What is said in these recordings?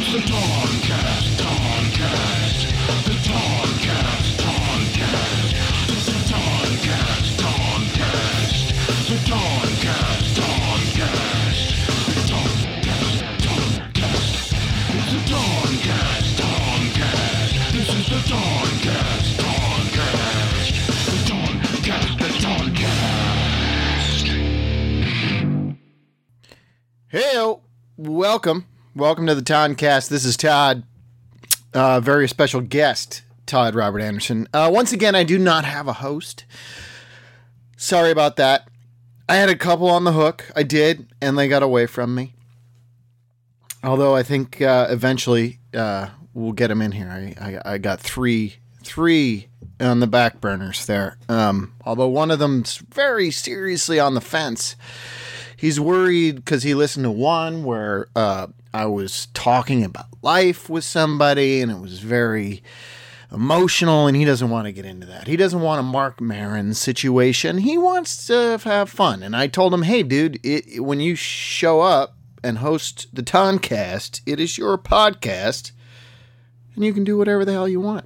Hey, welcome to the Toddcast. This is Todd, very special guest, Todd Robert Anderson. Once again, I do not have a host. Sorry about that. I had a couple on the hook. I did, and they got away from me. Although I think eventually we'll get them in here. I got three on the back burners there. Although one of them's very seriously on the fence. He's worried because he listened to one where I was talking about life with somebody and it was very emotional, and he doesn't want to get into that. He doesn't want a Mark Maron situation. He wants to have fun. And I told him, hey, dude, when you show up and host the Toddcast, it is your podcast, and you can do whatever the hell you want.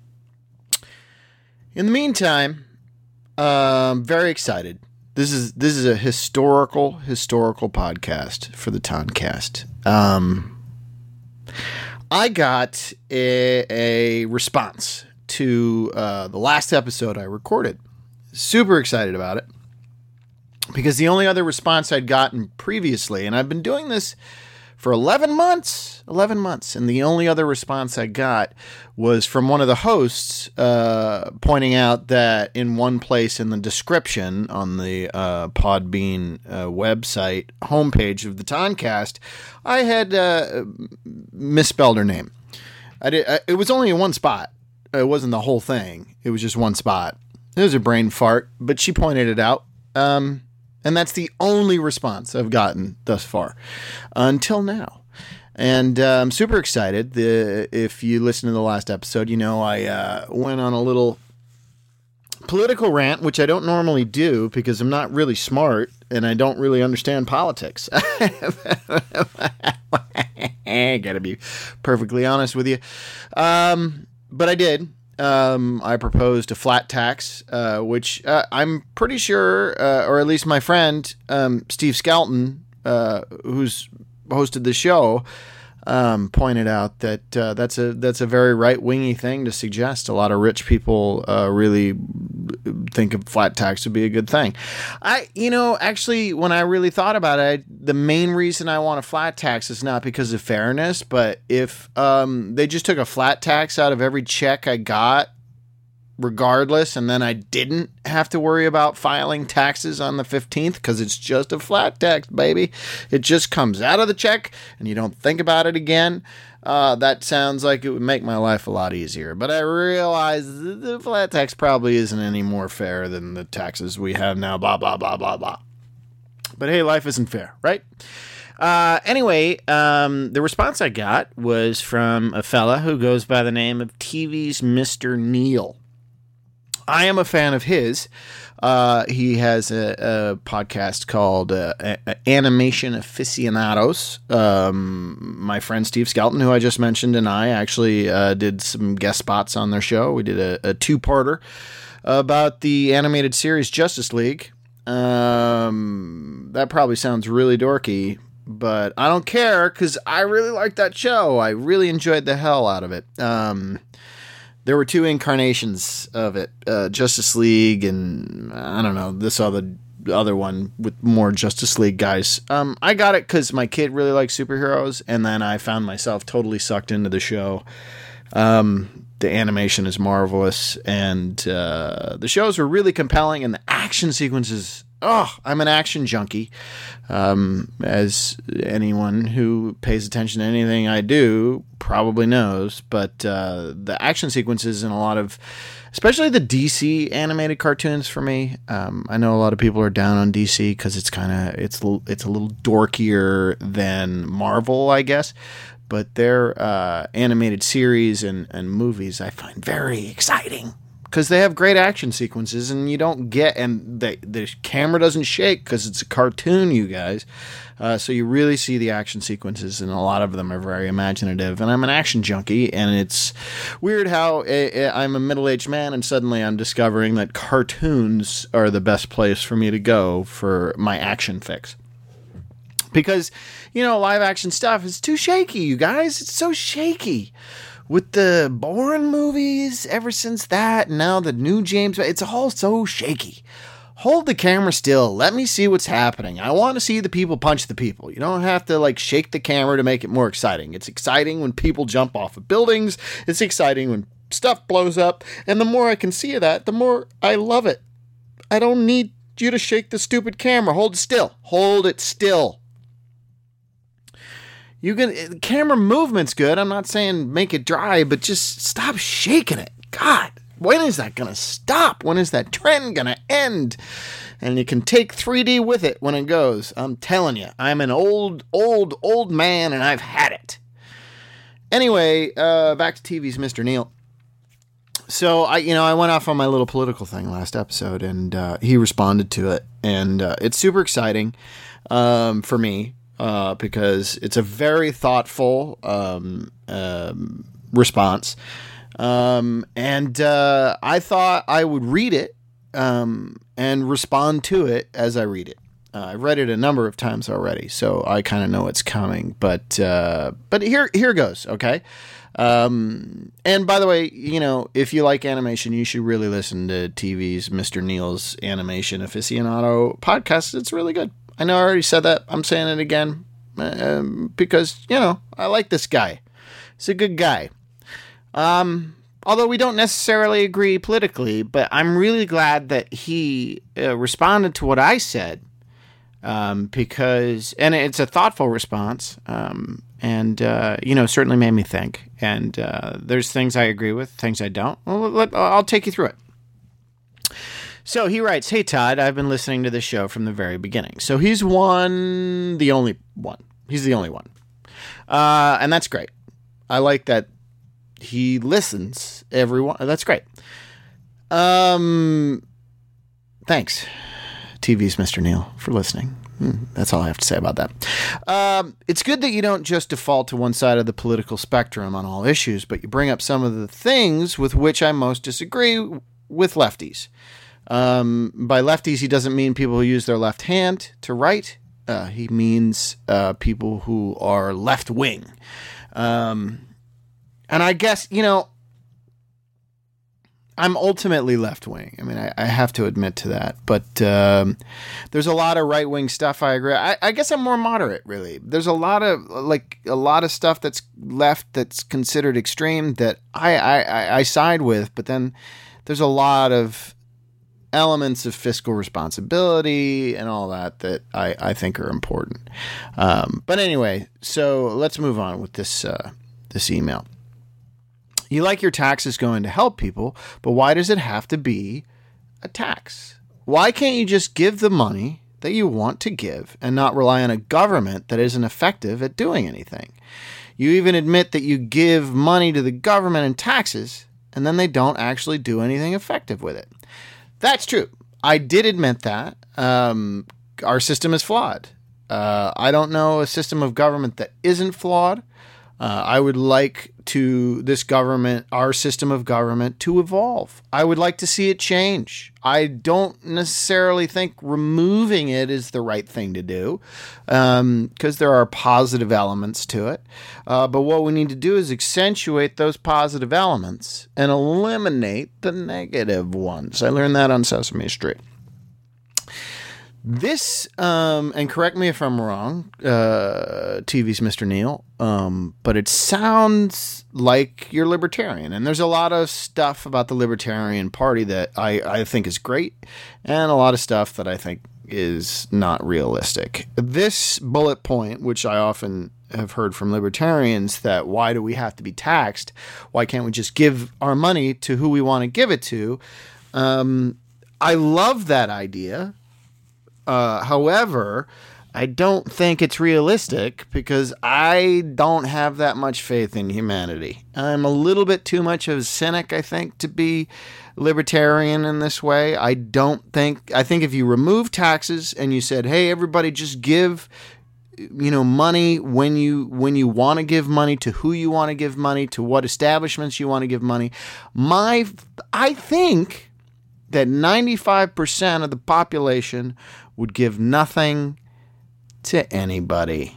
In the meantime, I'm very excited. This is a historical podcast for the Toddcast. I got a response to the last episode I recorded. Super excited about it because the only other response I'd gotten previously, and I've been doing this for 11 months, and the only other response I got was from one of the hosts pointing out that in one place in the description on the Podbean website homepage of the Toddcast, I had misspelled her name. It was only in one spot. It wasn't the whole thing. It was just one spot. It was a brain fart, but she pointed it out. And that's the only response I've gotten thus far until now. And I'm super excited. If you listen to the last episode, you know I went on a little political rant, which I don't normally do because I'm not really smart and I don't really understand politics. I gotta be perfectly honest with you. But I did. I proposed a flat tax, which I'm pretty sure, or at least my friend Steve Skelton, who's hosted the show, pointed out that that's a very right-wingy thing to suggest. A lot of rich people really think a flat tax would be a good thing. Actually, when I really thought about it, the main reason I want a flat tax is not because of fairness, but if they just took a flat tax out of every check I got, regardless, and then I didn't have to worry about filing taxes on the 15th because it's just a flat tax, baby. It just comes out of the check and you don't think about it again. That sounds like it would make my life a lot easier. But I realize the flat tax probably isn't any more fair than the taxes we have now, blah, blah, blah, blah, blah. But hey, life isn't fair, right? Anyway, the response I got was from a fella who goes by the name of TV's Mr. Neil. I am a fan of his. He has a podcast called Animation Aficionados. My friend Steve Skelton, who I just mentioned, and I actually did some guest spots on their show. We did a two-parter about the animated series Justice League. That probably sounds really dorky, but I don't care because I really liked that show. I really enjoyed the hell out of it. There were two incarnations of it, Justice League and, I don't know, this other one with more Justice League guys. I got it because my kid really likes superheroes, and then I found myself totally sucked into the show. The animation is marvelous, and the shows were really compelling, and the action sequences... Oh, I'm an action junkie, as anyone who pays attention to anything I do probably knows. But the action sequences in a lot of, especially the DC animated cartoons for me. I know a lot of people are down on DC because it's a little dorkier than Marvel, I guess. But their animated series and movies I find very exciting. because they have great action sequences, and you don't get, and the camera doesn't shake because it's a cartoon, you guys. So you really see the action sequences, and a lot of them are very imaginative. And I'm an action junkie, and it's weird how I'm a middle-aged man, and suddenly I'm discovering that cartoons are the best place for me to go for my action fix. Because, live action stuff is too shaky, you guys. It's so shaky. With the Bourne movies, ever since that, now the new James, it's all so shaky. Hold the camera still. Let me see what's happening. I want to see the people punch the people. You don't have to shake the camera to make it more exciting. It's exciting when people jump off of buildings. It's exciting when stuff blows up. And the more I can see of that, the more I love it. I don't need you to shake the stupid camera. Hold it still. Hold it still. Camera movement's good. I'm not saying make it dry, but just stop shaking it. God, when is that going to stop? When is that trend going to end? And you can take 3D with it when it goes. I'm telling you, I'm an old man, and I've had it. Anyway, back to TV's Mr. Neil. So I went off on my little political thing last episode, and he responded to it, and it's super exciting for me. Because it's a very thoughtful response. And I thought I would read it and respond to it as I read it. I've read it a number of times already, so I kind of know it's coming. But here goes, okay? And by the way, if you like animation, you should really listen to TV's Mr. Neil's Animation Aficionado podcast. It's really good. I know I already said that. I'm saying it again because, I like this guy. He's a good guy. Although we don't necessarily agree politically, but I'm really glad that he responded to what I said because, and it's a thoughtful response, and certainly made me think. And there's things I agree with, things I don't. Well, I'll take you through it. So he writes, "Hey, Todd, I've been listening to this show from the very beginning." So he's the only one. He's the only one. And that's great. I like that he listens everyone. That's great. Thanks, TV's Mr. Neil, for listening. That's all I have to say about that. It's good that you don't just default to one side of the political spectrum on all issues, but you bring up some of the things with which I most disagree with lefties. By lefties, he doesn't mean people who use their left hand to write. He means people who are left wing. And I guess, I'm ultimately left wing. I mean, I have to admit to that. But there's a lot of right wing stuff I agree. I guess I'm more moderate, really. There's a lot of stuff that's left that's considered extreme that I side with. But then there's a lot of elements of fiscal responsibility and all that I think are important. But anyway, so let's move on with this email. You like your taxes going to help people, but why does it have to be a tax? Why can't you just give the money that you want to give and not rely on a government that isn't effective at doing anything? You even admit that you give money to the government in taxes, and then they don't actually do anything effective with it. That's true. I did admit that. Our system is flawed. I don't know a system of government that isn't flawed. I would like our system of government to evolve. I would like to see it change. I don't necessarily think removing it is the right thing to do, because there are positive elements to it. But what we need to do is accentuate those positive elements and eliminate the negative ones. I learned that on Sesame Street. This, and correct me if I'm wrong, TV's Mr. Neil, but it sounds like you're libertarian. And there's a lot of stuff about the Libertarian Party that I think is great, and a lot of stuff that I think is not realistic. This bullet point, which I often have heard from libertarians, that why do we have to be taxed? Why can't we just give our money to who we want to give it to? I love that idea. However, I don't think it's realistic because I don't have that much faith in humanity. I'm a little bit too much of a cynic, I think, to be libertarian in this way. I think if you remove taxes and you said, hey, everybody just give money when you want to give money, to who you want to give money, to what establishments you want to give money. I think that 95% of the population would give nothing to anybody,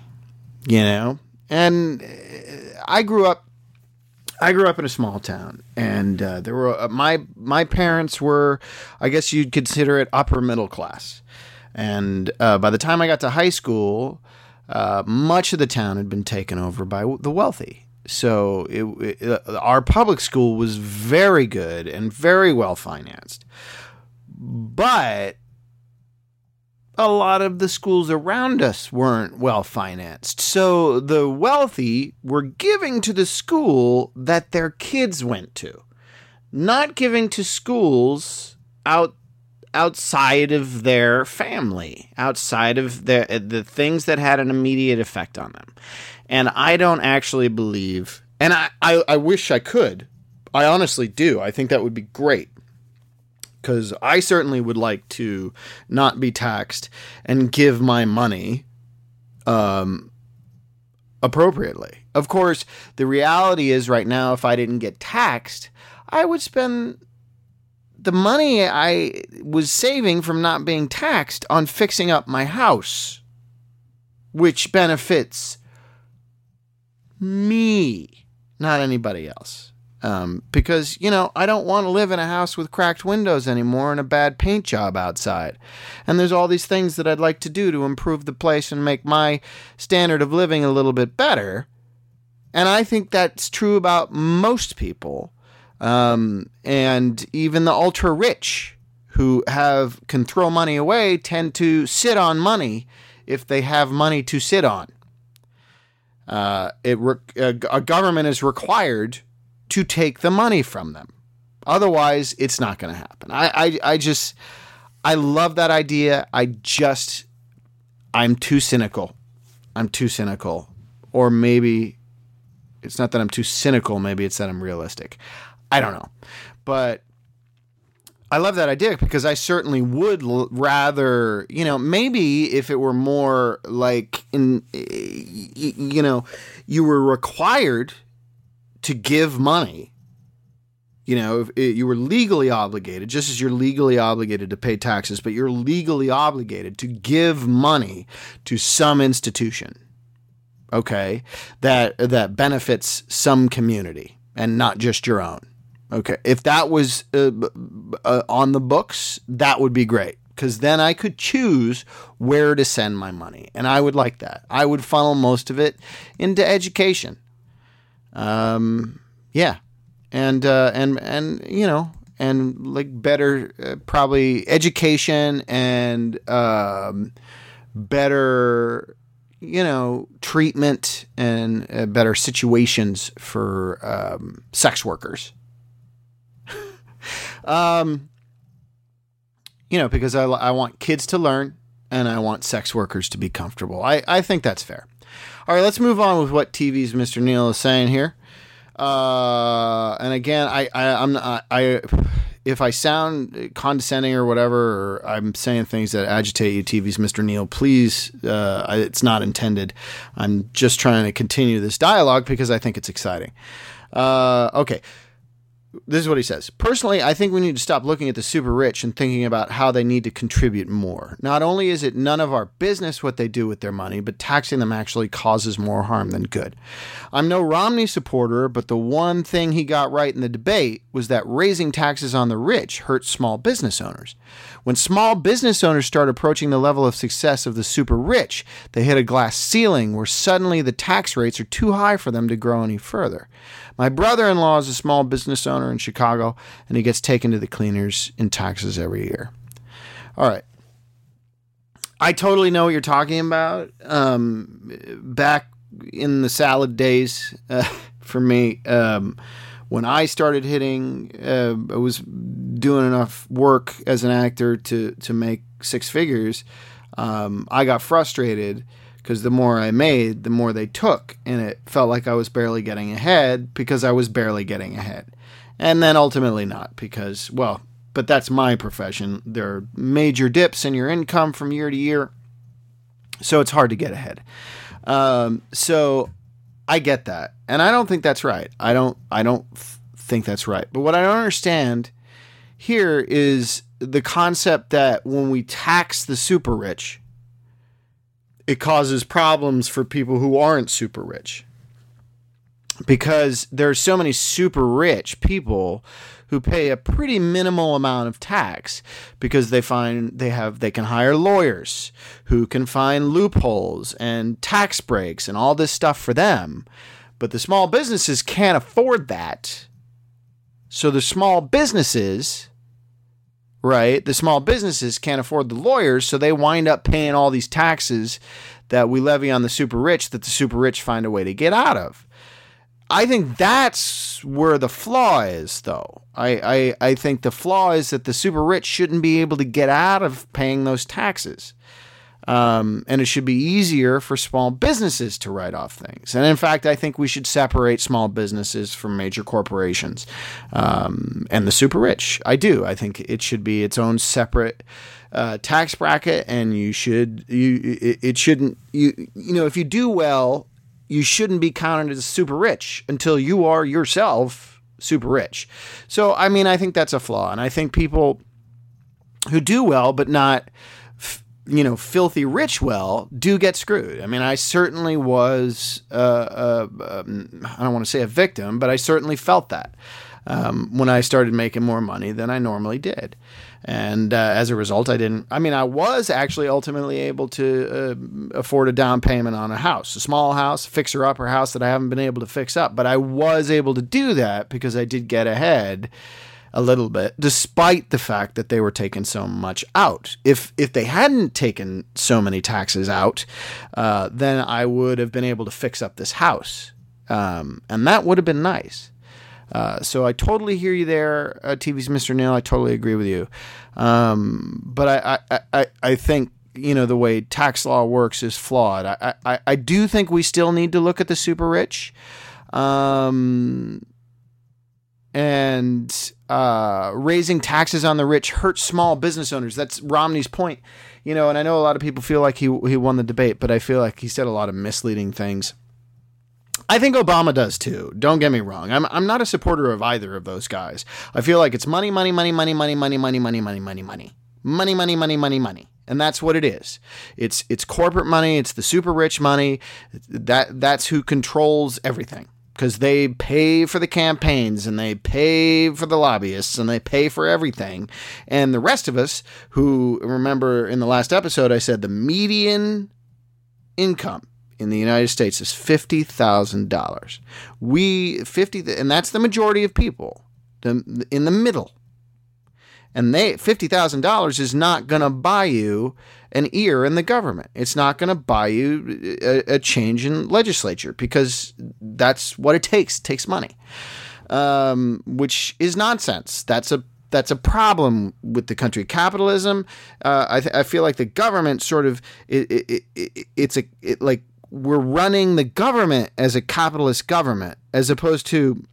And I grew up in a small town, and there were my parents were, I guess you'd consider it, upper middle class. And by the time I got to high school, much of the town had been taken over by the wealthy. So our public school was very good and very well financed. But a lot of the schools around us weren't well financed. So the wealthy were giving to the school that their kids went to, not giving to schools outside of their family, outside of the things that had an immediate effect on them. And I don't actually believe, and I wish I could. I honestly do. I think that would be great. Because I certainly would like to not be taxed and give my money appropriately. Of course, the reality is right now, if I didn't get taxed, I would spend the money I was saving from not being taxed on fixing up my house, which benefits me, not anybody else. Because, I don't want to live in a house with cracked windows anymore and a bad paint job outside. And there's all these things that I'd like to do to improve the place and make my standard of living a little bit better. And I think that's true about most people. And even the ultra rich who can throw money away tend to sit on money if they have money to sit on. A government is required to take the money from them. Otherwise, it's not going to happen. I love that idea. I'm too cynical. Or maybe it's not that I'm too cynical. Maybe it's that I'm realistic. I don't know. But I love that idea because I certainly would rather, maybe if it were more like, you were required to give money, if you were legally obligated, just as you're legally obligated to pay taxes, but you're legally obligated to give money to some institution, okay, that benefits some community and not just your own. Okay, if that was on the books, that would be great, because then I could choose where to send my money, and I would like that. I would funnel most of it into education. Yeah. And like better, probably education and, better, treatment and better situations for, sex workers. Because I want kids to learn and I want sex workers to be comfortable. I think that's fair. All right, let's move on with what TV's Mr. Neal is saying here. And again, if I sound condescending or whatever, or I'm saying things that agitate you, TV's Mr. Neal, please, it's not intended. I'm just trying to continue this dialogue because I think it's exciting. Okay. This is what he says. Personally, I think we need to stop looking at the super rich and thinking about how they need to contribute more. Not only is it none of our business what they do with their money, but taxing them actually causes more harm than good. I'm no Romney supporter, but the one thing he got right in the debate was that raising taxes on the rich hurts small business owners. When small business owners start approaching the level of success of the super rich, they hit a glass ceiling where suddenly the tax rates are too high for them to grow any further. My brother-in-law is a small business owner in Chicago, and he gets taken to the cleaners in taxes every year. All right. I totally know what you're talking about. Back in the salad days, for me, when I started hitting, I was doing enough work as an actor to make six figures. I got frustrated because the more I made, the more they took, and it felt like I was barely getting ahead because I was barely getting ahead. And then ultimately not because, well, but that's my profession. There are major dips in your income from year to year, so it's hard to get ahead. So I get that, and I don't think that's right. I don't think that's right. But what I don't understand here is the concept that when we tax the super rich, it causes problems for people who aren't super rich. Because there are so many super rich people who pay a pretty minimal amount of tax because they can hire lawyers who can find loopholes and tax breaks and all this stuff for them. But the small businesses can't afford that. So the small businesses, right? The small businesses can't afford the lawyers, so they wind up paying all these taxes that we levy on the super rich that the super rich find a way to get out of. I think that's where the flaw is, though. I think the flaw is that the super rich shouldn't be able to get out of paying those taxes. And it should be easier for small businesses to write off things. And in fact, I think we should separate small businesses from major corporations and the super rich. I do. I think it should be its own separate tax bracket, and if you do well, you shouldn't be counted as super rich until you are yourself super rich. So, I mean, I think that's a flaw. And I think people who do well, but not, filthy rich well, do get screwed. I mean, I certainly was, I don't want to say a victim, but I certainly felt that when I started making more money than I normally did. And as a result, I was actually ultimately able to afford a down payment on a house, a small house, fixer-upper house that I haven't been able to fix up. But I was able to do that because I did get ahead a little bit, despite the fact that they were taking so much out. If they hadn't taken so many taxes out, then I would have been able to fix up this house. And that would have been nice. So I totally hear you there, TV's Mr. Neil. I totally agree with you. But I think, the way tax law works is flawed. I do think we still need to look at the super rich. And raising taxes on the rich hurts small business owners. That's Romney's point. And I know a lot of people feel like he won the debate, but I feel like he said a lot of misleading things. I think Obama does too. Don't get me wrong. I'm not a supporter of either of those guys. I feel like it's money, money, money, money, money, money, money, money, money, money, money, money, money, money, money, money, and that's what it is. It's corporate money. It's the super rich money. That's who controls everything because they pay for the campaigns and they pay for the lobbyists and they pay for everything. And the rest of us who remember in the last episode I said the median income in the United States is $50,000. And that's the majority of people in the middle. And $50,000 is not going to buy you an ear in the government. It's not going to buy you a change in legislature because that's what it takes. It takes money, which is nonsense. That's a problem with the country. Capitalism. I feel like the government sort of we're running the government as a capitalist government as opposed to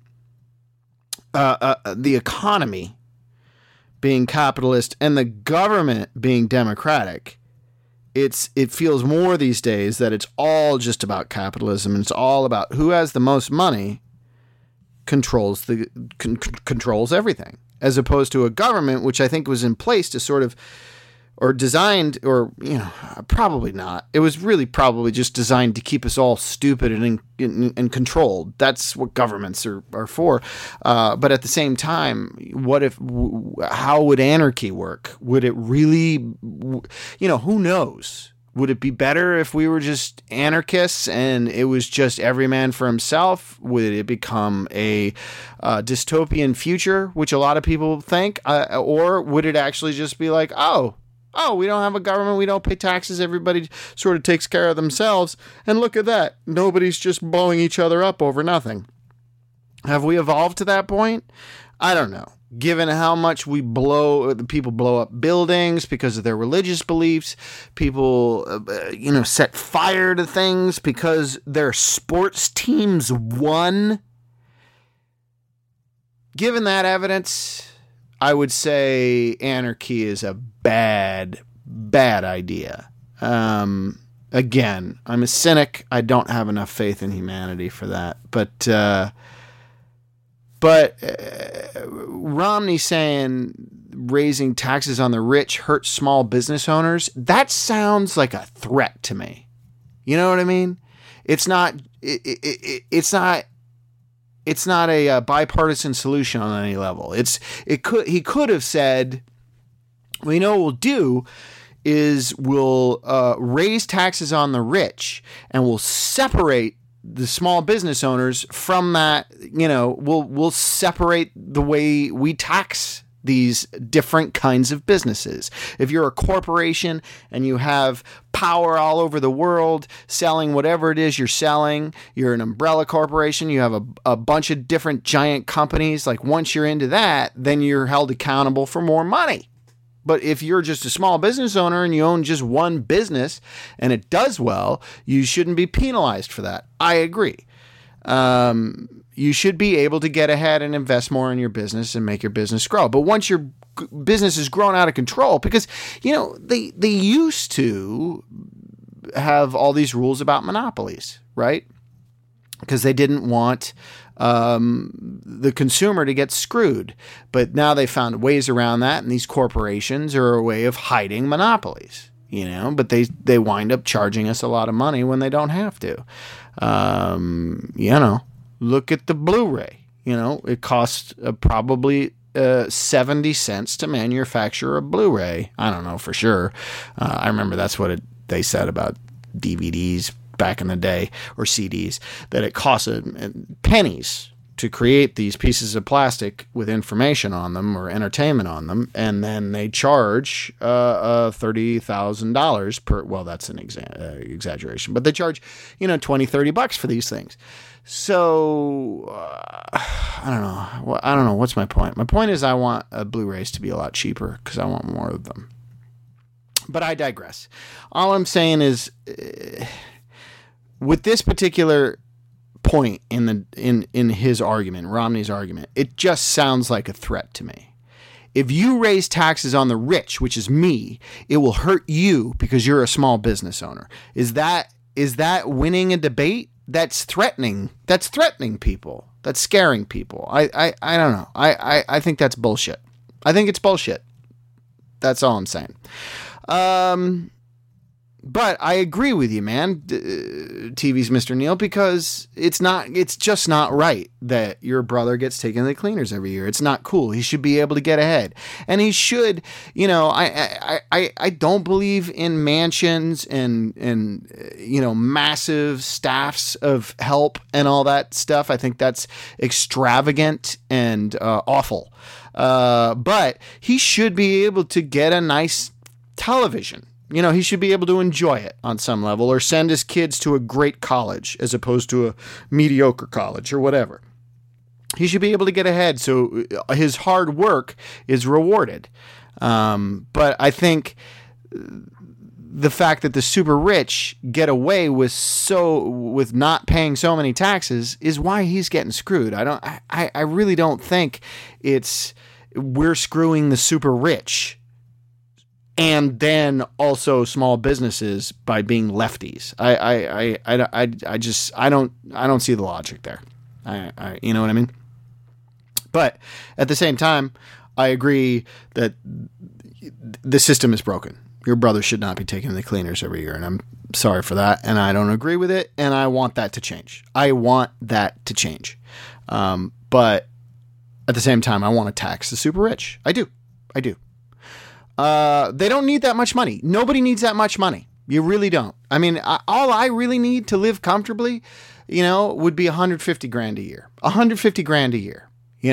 the economy being capitalist and the government being democratic. It feels more these days that it's all just about capitalism and it's all about who has the most money controls everything, as opposed to a government which I think was in place to sort of or designed, or, probably not. It was really probably just designed to keep us all stupid and controlled. That's what governments are for. But at the same time, how would anarchy work? Would it really, who knows? Would it be better if we were just anarchists and it was just every man for himself? Would it become a dystopian future, which a lot of people think? Or would it actually just be like, oh, we don't have a government, we don't pay taxes, everybody sort of takes care of themselves, and look at that, nobody's just blowing each other up over nothing. Have we evolved to that point? I don't know. given how much people blow up buildings because of their religious beliefs. People, set fire to things because their sports teams won. Given that evidence, I would say anarchy is a bad idea. Again, I'm a cynic. I don't have enough faith in humanity for that. But Romney saying raising taxes on the rich hurts small business owners, that sounds like a threat to me. You know what I mean? It's not a bipartisan solution on any level. He could have said, well, you know what we'll do is we'll raise taxes on the rich and we'll separate the small business owners from that. We'll separate the way we tax these different kinds of businesses. If you're a corporation and you have power all over the world selling whatever it is you're selling, you're an umbrella corporation, you have a bunch of different giant companies. Like once you're into that, then you're held accountable for more money. But if you're just a small business owner and you own just one business and it does well, you shouldn't be penalized for that. I agree. You should be able to get ahead and invest more in your business and make your business grow. But once your business is grown out of control, because, they used to have all these rules about monopolies, right? Because they didn't want the consumer to get screwed. But now they found ways around that, and these corporations are a way of hiding monopolies, but they wind up charging us a lot of money when they don't have to. Look at the Blu-ray. It costs probably 70 cents to manufacture a Blu-ray. I don't know for sure. I remember that's what they said about DVDs back in the day, or CDs, that it costs pennies to create these pieces of plastic with information on them or entertainment on them, and then they charge $30,000 per. Well, that's an exaggeration, but they charge $20-$30 for these things. So I don't know. I don't know. What's my point? My point is I want Blu-rays to be a lot cheaper because I want more of them. But I digress. All I'm saying is, with this particular point in his argument, Romney's argument, it just sounds like a threat to me. If you raise taxes on the rich, which is me, it will hurt you because you're a small business owner. Is that winning a debate? That's threatening. That's threatening people. That's scaring people. I don't know. I think that's bullshit. I think it's bullshit. That's all I'm saying. But I agree with you, man, TV's Mr. Neal, because it's just not right that your brother gets taken to the cleaners every year. It's not cool. He should be able to get ahead. And he should, I don't believe in mansions and massive staffs of help and all that stuff. I think that's extravagant and awful. But he should be able to get a nice television. He should be able to enjoy it on some level, or send his kids to a great college as opposed to a mediocre college or whatever. He should be able to get ahead so his hard work is rewarded. But I think the fact that the super rich get away with not paying so many taxes is why he's getting screwed. I really don't think we're screwing the super rich and then also small businesses by being lefties. I don't see the logic there. You know what I mean? But at the same time, I agree that the system is broken. Your brother should not be taking the cleaners every year, and I'm sorry for that, and I don't agree with it, and I want that to change. But at the same time, I want to tax the super rich. I do. They don't need that much money. Nobody needs that much money. You really don't. I mean, all I really need to live comfortably, would be $150,000 a year. $150,000 a year.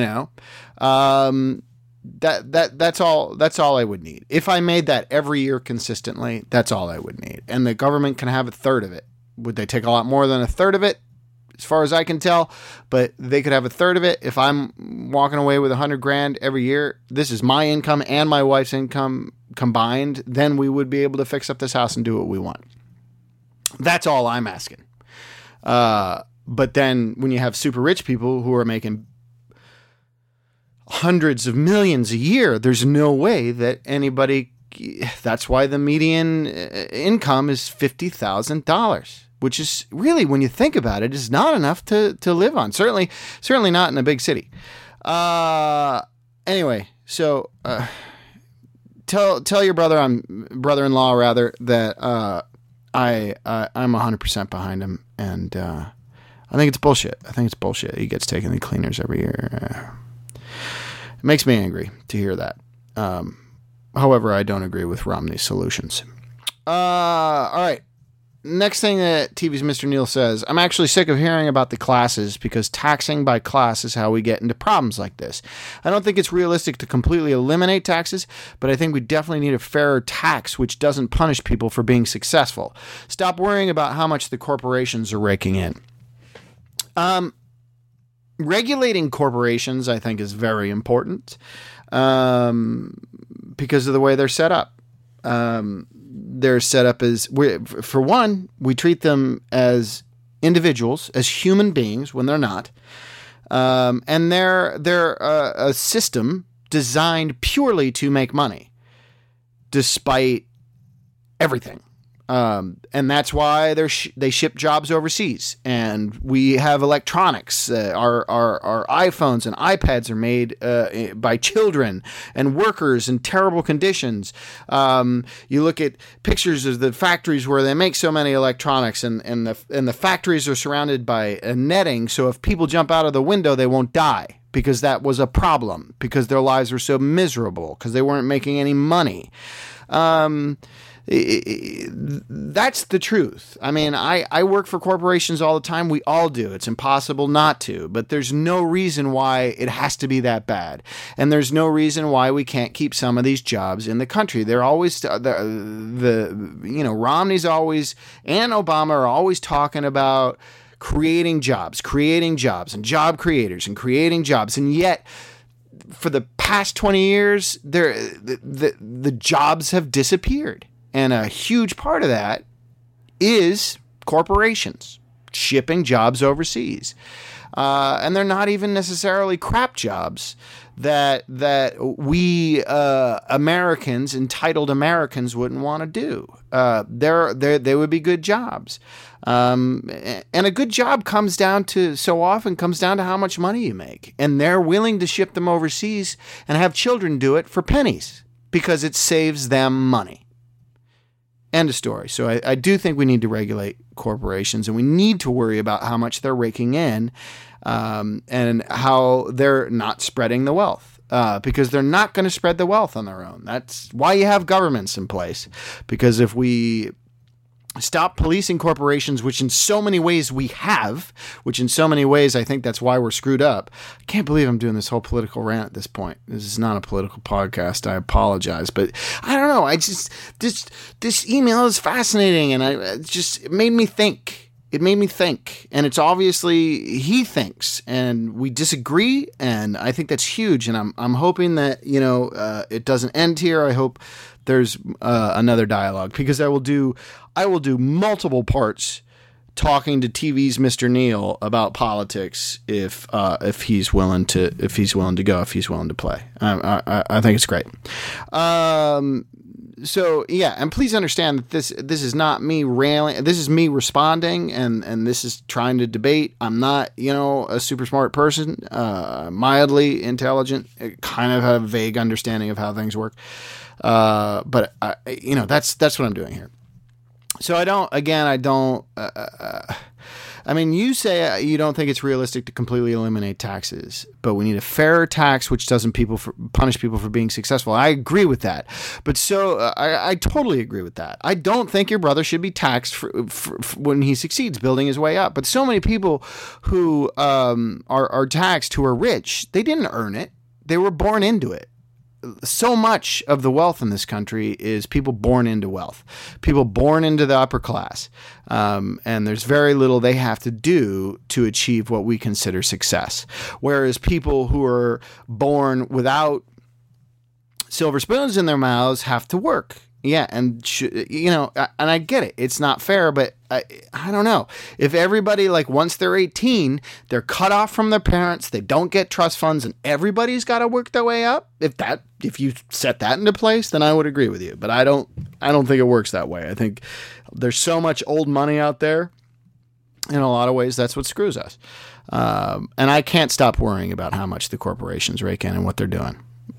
That's all I would need. If I made that every year consistently, that's all I would need. And the government can have a third of it. Would they take a lot more than a third of it? as far as I can tell, but they could have a third of it. If I'm walking away with $100,000 every year, this is my income and my wife's income combined, then we would be able to fix up this house and do what we want. That's all I'm asking. But then when you have super rich people who are making hundreds of millions a year, there's no way that anybody, that's why the median income is $50,000. Which is really, when you think about it, is not enough to live on. Certainly not in a big city. Anyway, so tell your brother-in-law rather, that I'm 100% behind him, and I think it's bullshit. He gets taken to cleaners every year. It makes me angry to hear that. However, I don't agree with Romney's solutions. All right. Next thing that TV's Mr. Neal says, I'm actually sick of hearing about the classes because taxing by class is how we get into problems like this. I don't think it's realistic to completely eliminate taxes, but I think we definitely need a fairer tax which doesn't punish people for being successful. Stop worrying about how much the corporations are raking in. Regulating corporations, I think, is very important because of the way they're set up. They're set up as, for one, we treat them as individuals, as human beings when they're not. And they're a system designed purely to make money, despite everything. And that's why they ship jobs overseas, and we have electronics. Our iPhones and iPads are made by children and workers in terrible conditions. You look at pictures of the factories where they make so many electronics, and the factories are surrounded by netting, so if people jump out of the window, they won't die, because that was a problem, because their lives were so miserable, because they weren't making any money. That's the truth. I mean, I work for corporations all the time. We all do. It's impossible not to, but there's no reason why it has to be that bad. And there's no reason why we can't keep some of these jobs in the country. They're always, Romney's always, and Obama are always talking about creating jobs and job creators and creating jobs. And yet, for the past 20 years, the jobs have disappeared. And a huge part of that is corporations shipping jobs overseas. And they're not even necessarily crap jobs that we Americans, entitled Americans, wouldn't want to do. They would be good jobs. And a good job comes down to how much money you make. And they're willing to ship them overseas and have children do it for pennies because it saves them money. End of story. So I do think we need to regulate corporations, and we need to worry about how much they're raking in and how they're not spreading the wealth because they're not going to spread the wealth on their own. That's why you have governments in place, because if we stop policing corporations, which in so many ways I think that's why we're screwed up. I can't believe I'm doing this whole political rant at this point. This is not a political podcast. I apologize, but I don't know. This email is fascinating, and it made me think. It made me think, and it's obviously he thinks, and we disagree, and I think that's huge. And I'm hoping that it doesn't end here. I hope there's another dialogue, because I will do multiple parts talking to TV's Mr. Neal about politics if he's willing to go, if he's willing to play. I think it's great. So yeah, and please understand that this is not me railing. This is me responding, and this is trying to debate. I'm not a super smart person, mildly intelligent, kind of have a vague understanding of how things work. But that's what I'm doing here. So you say you don't think it's realistic to completely eliminate taxes, but we need a fairer tax which doesn't punish people for being successful. I agree with that. But I totally agree with that. I don't think your brother should be taxed for when he succeeds building his way up. But so many people who are taxed, who are rich, they didn't earn it. They were born into it. so much of the wealth in this country is people born into wealth, people born into the upper class. And there's very little they have to do to achieve what we consider success. Whereas people who are born without silver spoons in their mouths have to work. Yeah, and and I get it. It's not fair, but I don't know. If everybody, like, once they're 18, they're cut off from their parents, they don't get trust funds, and everybody's got to work their way up. If you set that into place, then I would agree with you. But I don't think it works that way. I think there's so much old money out there. In a lot of ways, that's what screws us. And I can't stop worrying about how much the corporations rake in and what they're doing.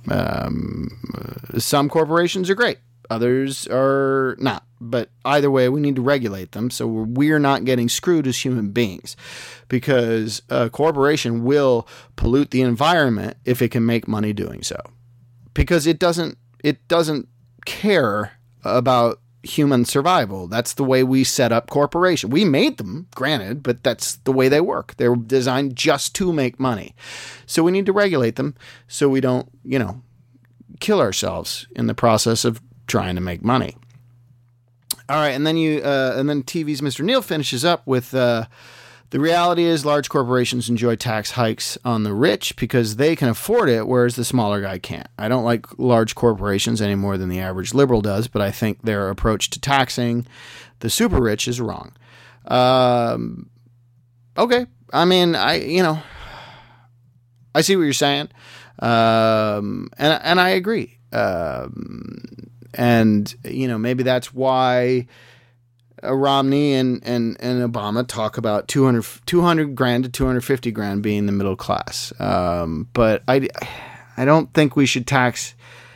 Some corporations are great. Others are not. But either way, we need to regulate them so we're not getting screwed as human beings, because a corporation will pollute the environment if it can make money doing so, because it doesn't care about human survival. That's the way we set up corporation. We made them, granted, but that's the way they work. They're designed just to make money. So we need to regulate them so we don't, kill ourselves in the process of trying to make money. All right, and then TV's Mr. Neal finishes up with the reality is large corporations enjoy tax hikes on the rich because they can afford it, whereas the smaller guy can't. I don't like large corporations any more than the average liberal does, but I think their approach to taxing the super rich is wrong. Okay, I mean, I see what you're saying, and I agree. And, maybe that's why Romney and Obama talk about 200 grand to 250 grand being the middle class. But I don't think we should tax.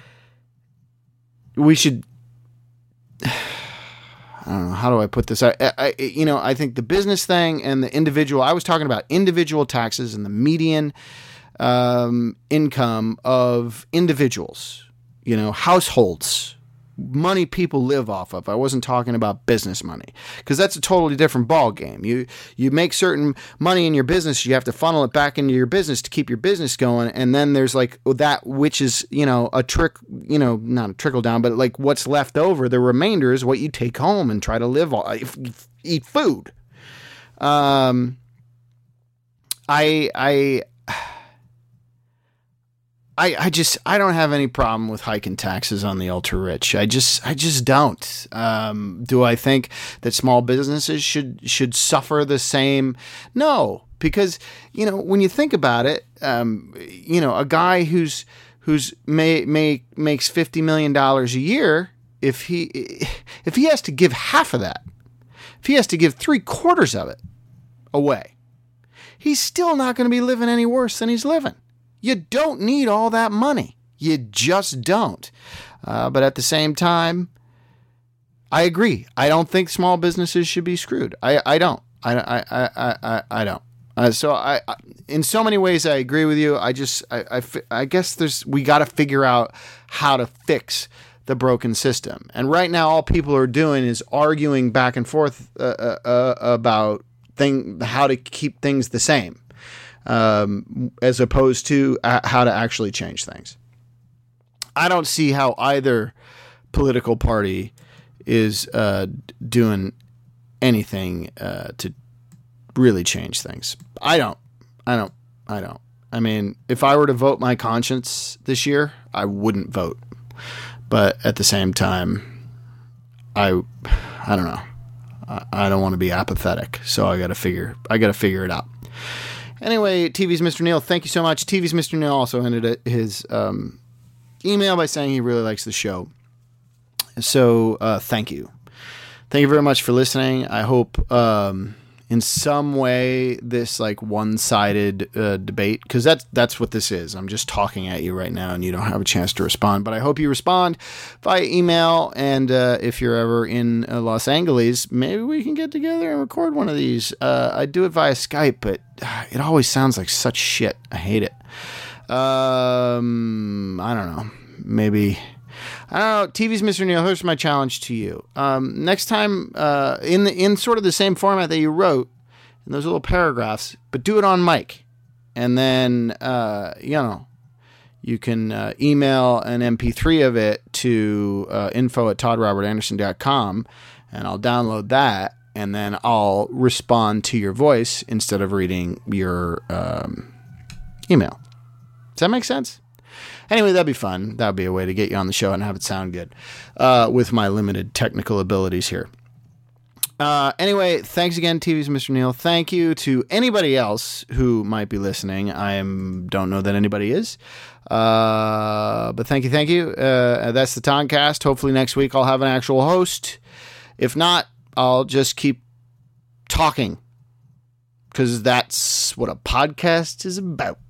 We should. I don't know. How do I put this? I think the business thing and the individual, I was talking about individual taxes and the median income of individuals, households, money people live off of. I wasn't talking about business money, because that's a totally different ball game. You make certain money in your business, you have to funnel it back into your business to keep your business going, and then there's like that which is a trick, not a trickle down, but like what's left over, the remainder is what you take home and try to live on, eat food. I don't have any problem with hiking taxes on the ultra rich. I just don't. Do I think that small businesses should suffer the same? No, because when you think about it, a guy who's makes $50 million a year, if he has to give half of that, if he has to give 3/4 of it away, he's still not going to be living any worse than he's living. You don't need all that money. You just don't. But at the same time, I agree. I don't think small businesses should be screwed. I don't. I don't. So in so many ways, I agree with you. I guess we got to figure out how to fix the broken system. And right now, all people are doing is arguing back and forth about how to keep things the same. As opposed to how to actually change things. I don't see how either political party is doing anything to really change things. I don't. I mean, if I were to vote my conscience this year, I wouldn't vote. But at the same time, I don't know. I don't want to be apathetic, so I got to figure it out. Anyway, TV's Mr. Neal, thank you so much. TV's Mr. Neal also ended his email by saying he really likes the show. So thank you. Thank you very much for listening. I hope in some way this like one-sided debate, because that's what this is. I'm just talking at you right now and you don't have a chance to respond. But I hope you respond via email. And if you're ever in Los Angeles, maybe we can get together and record one of these. I do it via Skype, but it always sounds like such shit. I hate it. I don't know. Maybe... I don't know. TV's Mr. Neal, here's my challenge to you. Next time, in sort of the same format that you wrote, in those little paragraphs, but do it on mic. And then, you can email an MP3 of it to info@toddrobertanderson.com, and I'll download that, and then I'll respond to your voice instead of reading your email. Does that make sense? Anyway, that'd be fun. That'd be a way to get you on the show and have it sound good with my limited technical abilities here. Anyway, thanks again, TV's Mr. Neil. Thank you to anybody else who might be listening. I don't know that anybody is. But thank you. That's the Toncast. Hopefully next week I'll have an actual host. If not, I'll just keep talking, because that's what a podcast is about.